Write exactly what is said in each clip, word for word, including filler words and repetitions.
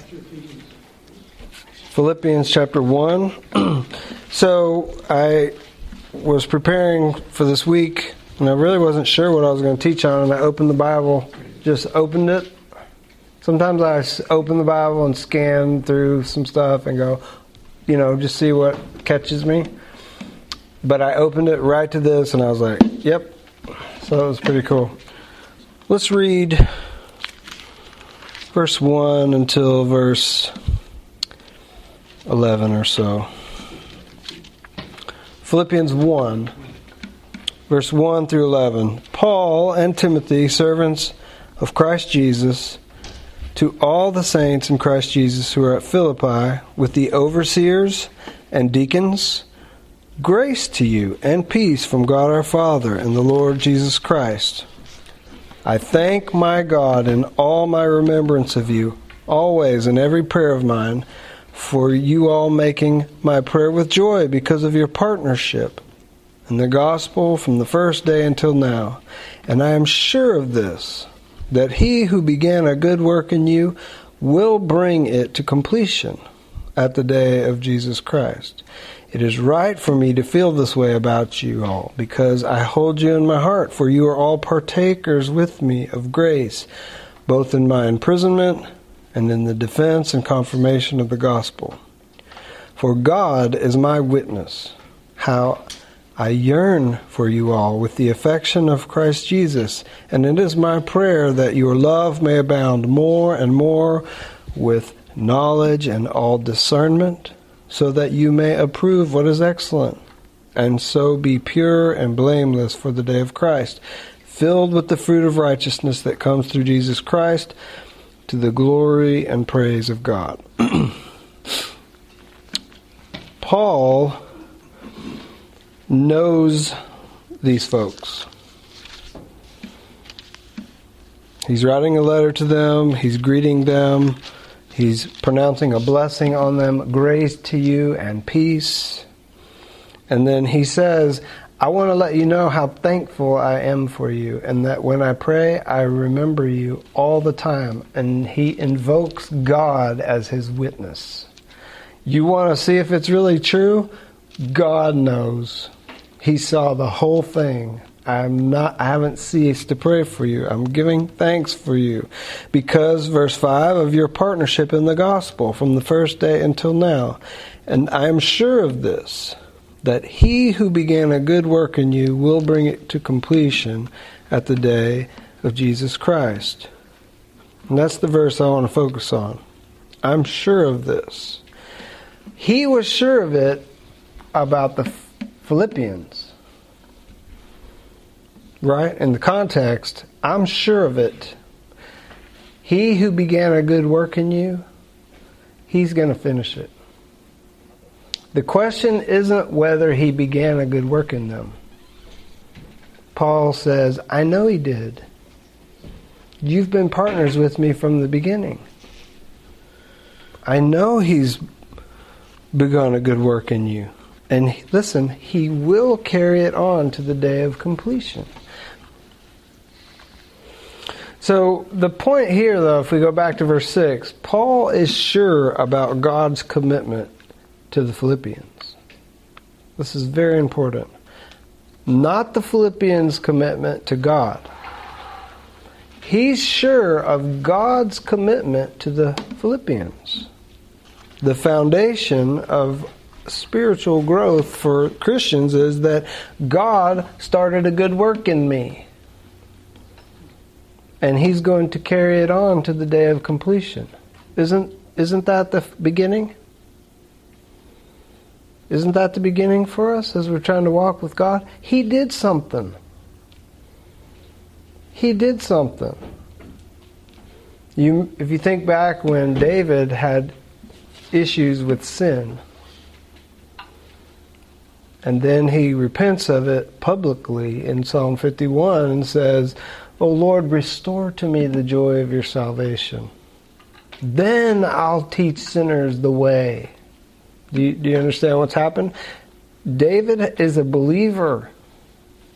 Philippians chapter one. So I was preparing for this week, and I really wasn't sure what I was going to teach on, and I opened the Bible, just opened it. Sometimes I open the Bible and scan through some stuff and go, you know, just see what catches me. But I opened it right to this, and I was like, yep. So it was pretty cool. Let's read verse one until verse eleven or so. Philippians one, verse one through eleven. Paul and Timothy, servants of Christ Jesus, to all the saints in Christ Jesus who are at Philippi, with the overseers and deacons, grace to you and peace from God our Father and the Lord Jesus Christ. I thank my God in all my remembrance of you, always in every prayer of mine, for you all making my prayer with joy because of your partnership in the gospel from the first day until now. And I am sure of this, that he who began a good work in you will bring it to completion at the day of Jesus Christ. It is right for me to feel this way about you all, because I hold you in my heart, for you are all partakers with me of grace, both in my imprisonment and in the defense and confirmation of the gospel. For God is my witness, how I yearn for you all with the affection of Christ Jesus, and it is my prayer that your love may abound more and more with knowledge and all discernment, so that you may approve what is excellent, and so be pure and blameless for the day of Christ, filled with the fruit of righteousness that comes through Jesus Christ, to the glory and praise of God. Paul knows these folks. He's writing a letter to them. He's greeting them. He's pronouncing a blessing on them. Grace to you and peace. And then he says, I want to let you know how thankful I am for you, and that when I pray, I remember you all the time. And he invokes God as his witness. You want to see if it's really true? God knows. He saw the whole thing. I'm not, I haven't ceased to pray for you. I'm giving thanks for you because, verse five, of your partnership in the gospel from the first day until now. And I am sure of this, that he who began a good work in you will bring it to completion at the day of Jesus Christ. And that's the verse I want to focus on. I'm sure of this. He was sure of it about the Philippians. Right? In the context, I'm sure of it. He who began a good work in you, he's going to finish it. The question isn't whether he began a good work in them. Paul says, I know he did. You've been partners with me from the beginning. I know he's begun a good work in you. And listen, he will carry it on to the day of completion. So the point here, though, if we go back to verse six, Paul is sure about God's commitment to the Philippians. This is very important. Not the Philippians' commitment to God. He's sure of God's commitment to the Philippians. The foundation of spiritual growth for Christians is that God started a good work in me. And he's going to carry it on to the day of completion. Isn't, isn't that the beginning? Isn't that the beginning for us as we're trying to walk with God? He did something. He did something. You, if you think back when David had issues with sin, and then he repents of it publicly in Psalm fifty-one and says, O Lord, restore to me the joy of your salvation. Then I'll teach sinners the way. Do you, do you understand what's happened? David is a believer.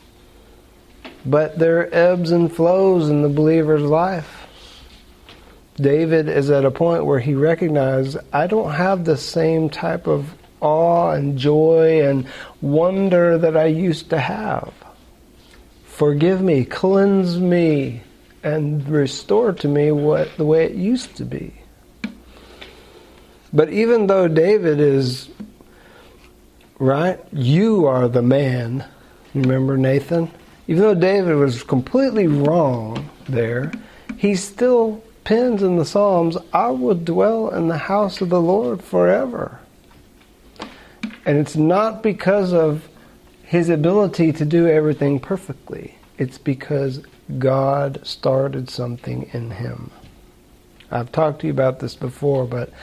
But there are ebbs and flows in the believer's life. David is at a point where he recognized, I don't have the same type of awe and joy and wonder that I used to have. Forgive me, cleanse me, and restore to me what the way it used to be. But even though David is, right, you are the man, remember Nathan? Even though David was completely wrong there, he still pens in the Psalms, I will dwell in the house of the Lord forever. And it's not because of his ability to do everything perfectly. It's because God started something in him. I've talked to you about this before, but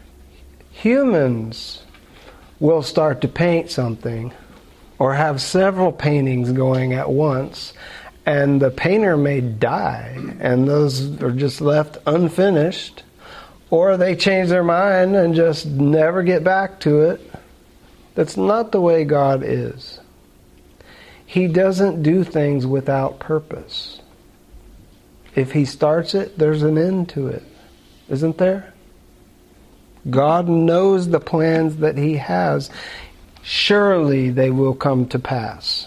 humans will start to paint something or have several paintings going at once, and the painter may die, and those are just left unfinished, or they change their mind and just never get back to it. That's not the way God is. He doesn't do things without purpose. If He starts it, there's an end to it. Isn't there? God knows the plans that He has. Surely they will come to pass.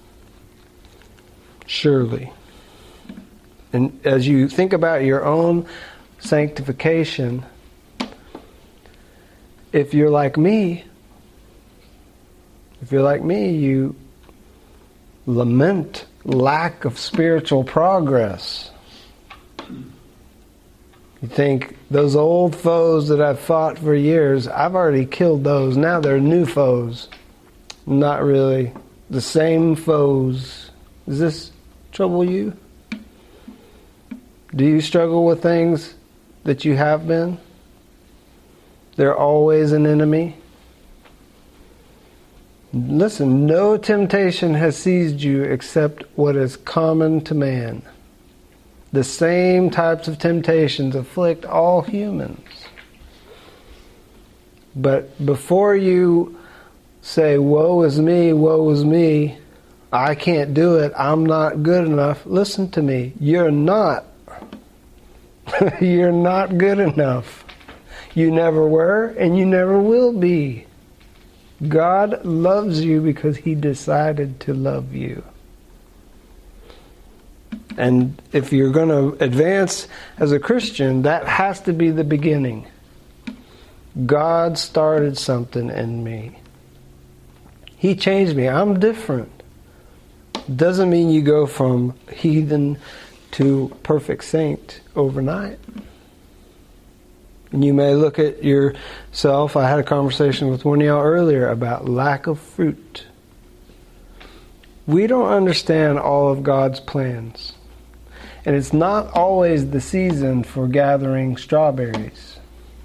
Surely. And as you think about your own sanctification, if you're like me, if you're like me, you lament lack of spiritual progress. You think, those old foes that I've fought for years, I've already killed those. Now they're new foes. Not really the same foes. Does this trouble you? Do you struggle with things that you have been? They're always an enemy. Listen, no temptation has seized you except what is common to man. The same types of temptations afflict all humans. But before you say, woe is me, woe is me, I can't do it, I'm not good enough, listen to me. You're not. You're not good enough. You never were, and you never will be. God loves you because He decided to love you. And if you're going to advance as a Christian, that has to be the beginning. God started something in me. He changed me. I'm different. Doesn't mean you go from heathen to perfect saint overnight. And you may look at yourself. I had a conversation with one of y'all earlier about lack of fruit. We don't understand all of God's plans. And it's not always the season for gathering strawberries.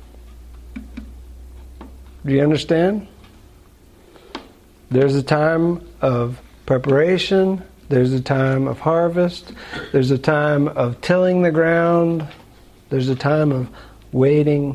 Do you understand? There's a time of preparation. There's a time of harvest. There's a time of tilling the ground. There's a time of waiting.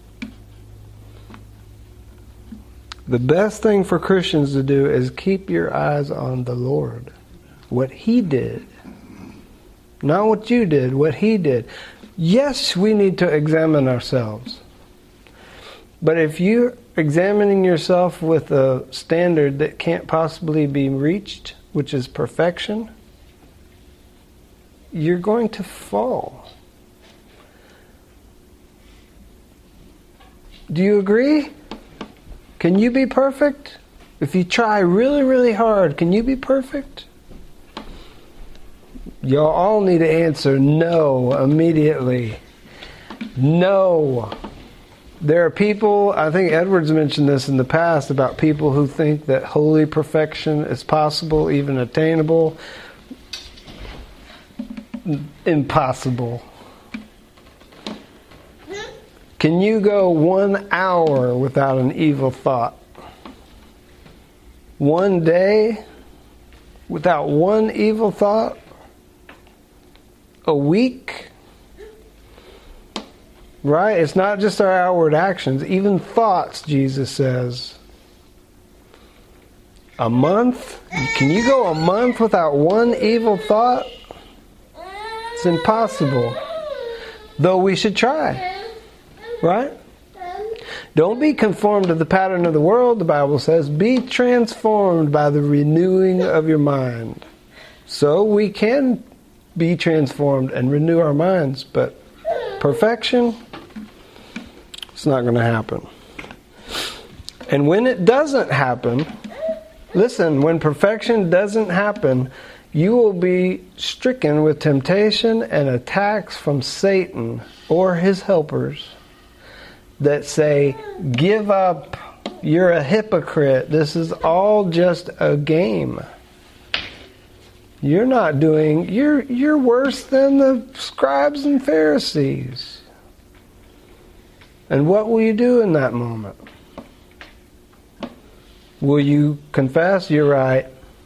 The best thing for Christians to do is keep your eyes on the Lord. What He did. Not what you did, what He did. Yes, we need to examine ourselves. But if you're examining yourself with a standard that can't possibly be reached, which is perfection, you're going to fall. Do you agree? Can you be perfect? If you try really, really hard, can you be perfect? Y'all all need to answer no immediately. No. There are people, I think Edwards mentioned this in the past, about people who think that holy perfection is possible, even attainable. Impossible. Can you go one hour without an evil thought? One day without one evil thought? A week? Right? It's not just our outward actions. Even thoughts, Jesus says. A month? Can you go a month without one evil thought? It's impossible. though we should try. Right? Don't be conformed to the pattern of the world, the Bible says. Be transformed by the renewing of your mind. So we can be transformed and renew our minds, but perfection, it's not going to happen. And when it doesn't happen, listen, when perfection doesn't happen, you will be stricken with temptation and attacks from Satan or his helpers that say, give up, you're a hypocrite, this is all just a game. You're not doing, you're you're worse than the scribes and Pharisees. And what will you do in that moment? Will you confess you're right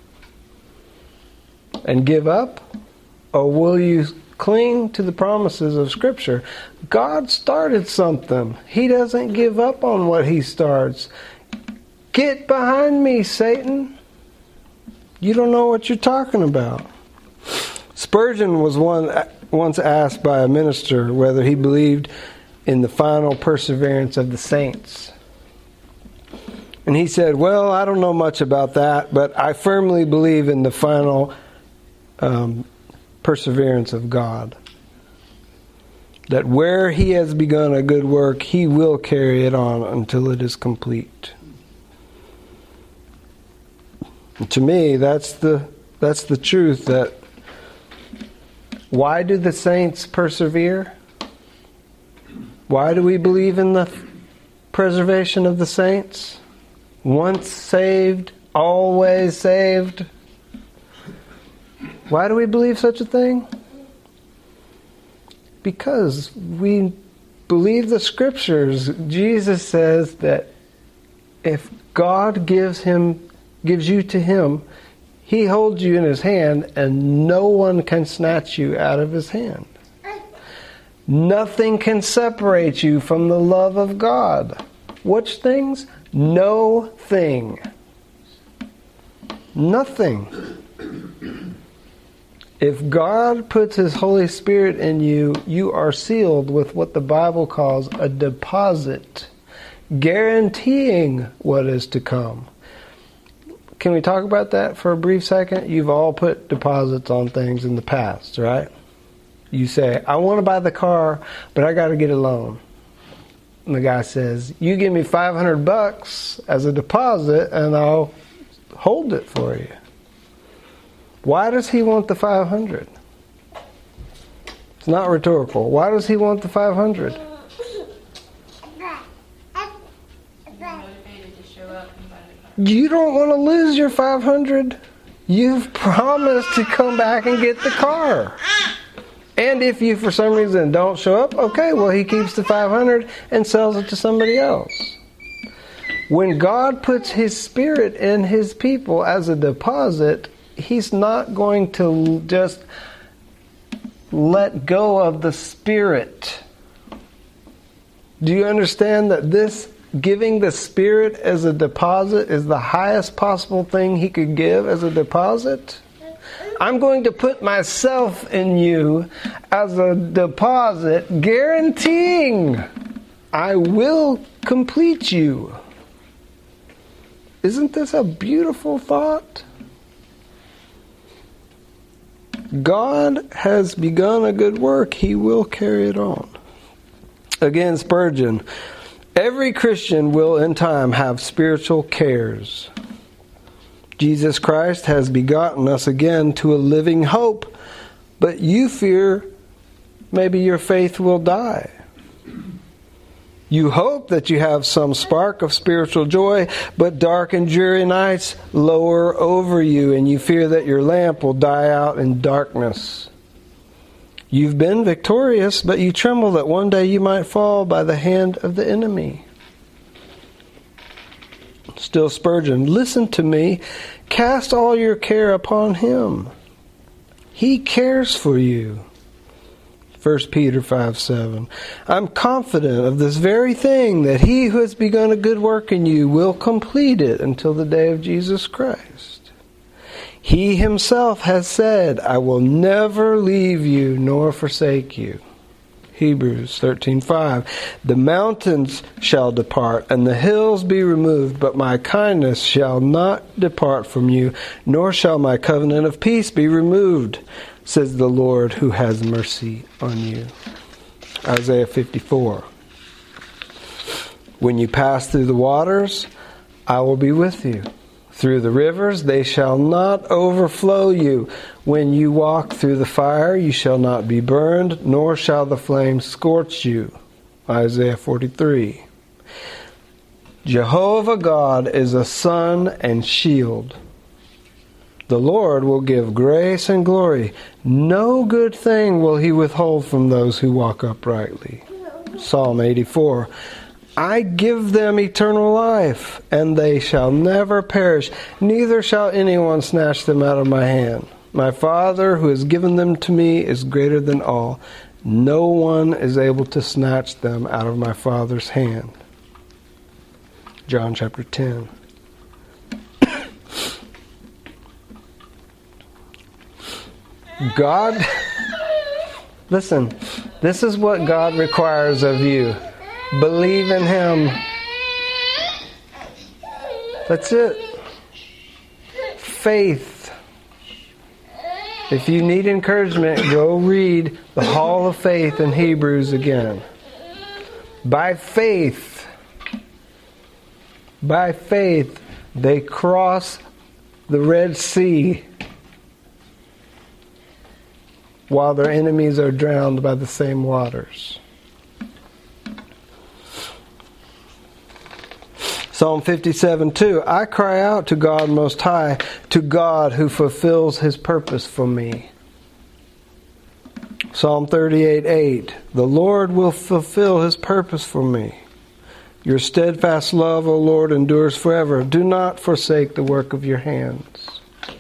and give up? Or will you cling to the promises of Scripture? God started something. He doesn't give up on what He starts. Get behind me, Satan. You don't know what you're talking about. Spurgeon was one once asked by a minister whether he believed in the final perseverance of the saints. And he said, well, I don't know much about that, but I firmly believe in the final um, perseverance of God. That where He has begun a good work, He will carry it on until it is complete. And to me, that's the that's the truth. That why do the saints persevere? Why do we believe in the preservation of the saints? Once saved, always saved. Why do we believe such a thing? Because we believe the Scriptures. Jesus says that if God gives him gives you to Him, He holds you in His hand and no one can snatch you out of His hand. Nothing can separate you from the love of God. Which things? No thing. Nothing. If God puts His Holy Spirit in you, you are sealed with what the Bible calls a deposit, guaranteeing what is to come. Can we talk about that for a brief second? You've all put deposits on things in the past, right? You say, I want to buy the car, but I got to get a loan. And the guy says, you give me five hundred bucks as a deposit and I'll hold it for you. Why does he want the five hundred? It's not rhetorical. Why does he want the five hundred? You don't want to lose your five hundred. You've promised to come back and get the car. And if you for some reason don't show up, okay, well he keeps the five hundred and sells it to somebody else. When God puts His Spirit in His people as a deposit, He's not going to just let go of the Spirit. Do you understand that this giving the Spirit as a deposit is the highest possible thing He could give as a deposit? I'm going to put myself in you as a deposit, guaranteeing I will complete you. Isn't this a beautiful thought? God has begun a good work. He will carry it on. Again, Spurgeon, every Christian will in time have spiritual cares. Jesus Christ has begotten us again to a living hope, but you fear maybe your faith will die. You hope that you have some spark of spiritual joy, but dark and dreary nights lower over you, and you fear that your lamp will die out in darkness. You've been victorious, but you tremble that one day you might fall by the hand of the enemy. Still Spurgeon, listen to me. Cast all your care upon Him. He cares for you. First Peter five seven. I'm confident of this very thing, that He who has begun a good work in you will complete it until the day of Jesus Christ. He Himself has said, I will never leave you nor forsake you. Hebrews thirteen five. The mountains shall depart, and the hills be removed, but my kindness shall not depart from you, nor shall my covenant of peace be removed, says the Lord who has mercy on you. Isaiah fifty-four. When you pass through the waters, I will be with you. Through the rivers, they shall not overflow you. When you walk through the fire, you shall not be burned, nor shall the flames scorch you. Isaiah forty-three. Jehovah God is a sun and shield. The Lord will give grace and glory. No good thing will he withhold from those who walk uprightly. Psalm eighty-four. I give them eternal life, and they shall never perish, neither shall anyone snatch them out of my hand. My Father, who has given them to me, is greater than all. No one is able to snatch them out of my Father's hand. John chapter ten. God, listen, this is what God requires of you. Believe in Him. That's it. Faith. If you need encouragement, go read the Hall of Faith in Hebrews again. By faith, by faith, they cross the Red Sea while their enemies are drowned by the same waters. Psalm fifty-seven two. I cry out to God Most High, to God who fulfills His purpose for me. Psalm thirty-eight eight. The Lord will fulfill His purpose for me. Your steadfast love, O Lord, endures forever. Do not forsake the work of your hands.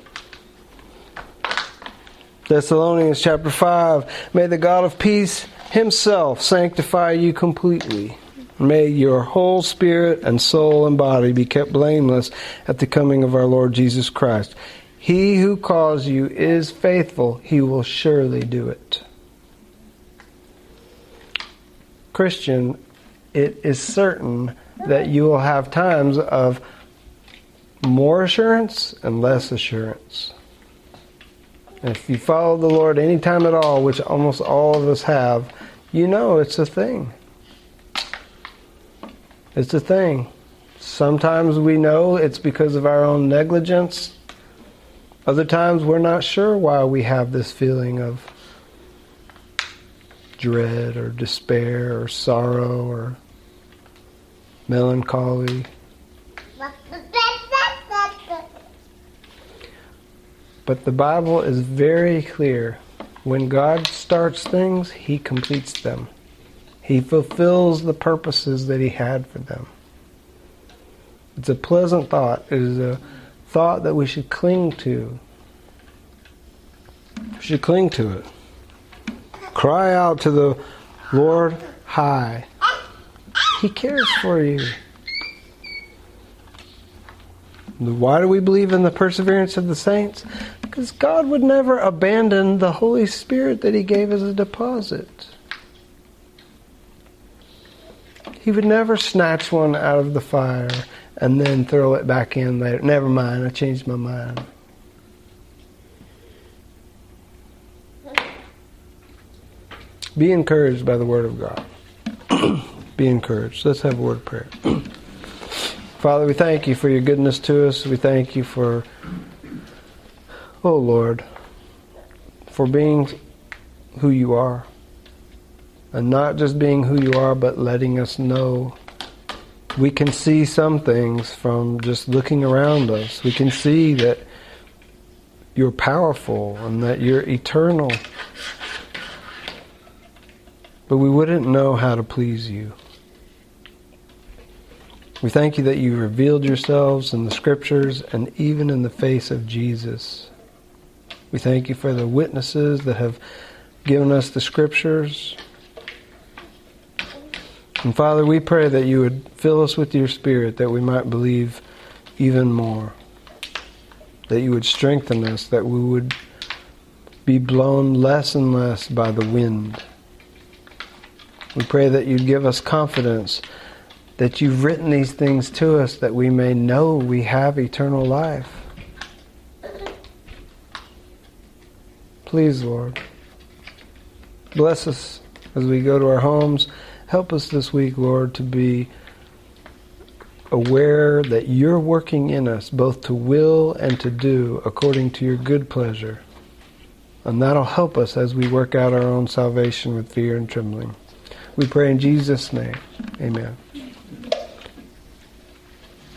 Thessalonians chapter five. May the God of peace Himself sanctify you completely. May your whole spirit and soul and body be kept blameless at the coming of our Lord Jesus Christ. He who calls you is faithful. He will surely do it. Christian, it is certain that you will have times of more assurance and less assurance. And if you follow the Lord any time at all, which almost all of us have, you know it's a thing. It's a thing. Sometimes we know it's because of our own negligence. Other times we're not sure why we have this feeling of dread or despair or sorrow or melancholy. But the Bible is very clear. When God starts things, He completes them. He fulfills the purposes that He had for them. It's a pleasant thought. It is a thought that we should cling to. We should cling to it. Cry out to the Lord high. He cares for you. Why do we believe in the perseverance of the saints? Because God would never abandon the Holy Spirit that He gave as a deposit. He would never snatch one out of the fire and then throw it back in later. Never mind, I changed my mind. Be encouraged by the Word of God. Be encouraged. Let's have a word of prayer. Father, we thank You for Your goodness to us. We thank You for, oh Lord, for being who You are. And not just being who You are, but letting us know. We can see some things from just looking around us. We can see that You're powerful and that You're eternal. But we wouldn't know how to please You. We thank You that You revealed Yourselves in the Scriptures and even in the face of Jesus. We thank You for the witnesses that have given us the Scriptures. And Father, we pray that You would fill us with Your Spirit, that we might believe even more. That You would strengthen us, that we would be blown less and less by the wind. We pray that you'd give us confidence that you've written these things to us that we may know we have eternal life. Please, Lord, bless us as we go to our homes. Help us this week, Lord, to be aware that you're working in us both to will and to do according to your good pleasure. And that'll help us as we work out our own salvation with fear and trembling. We pray in Jesus' name. Amen.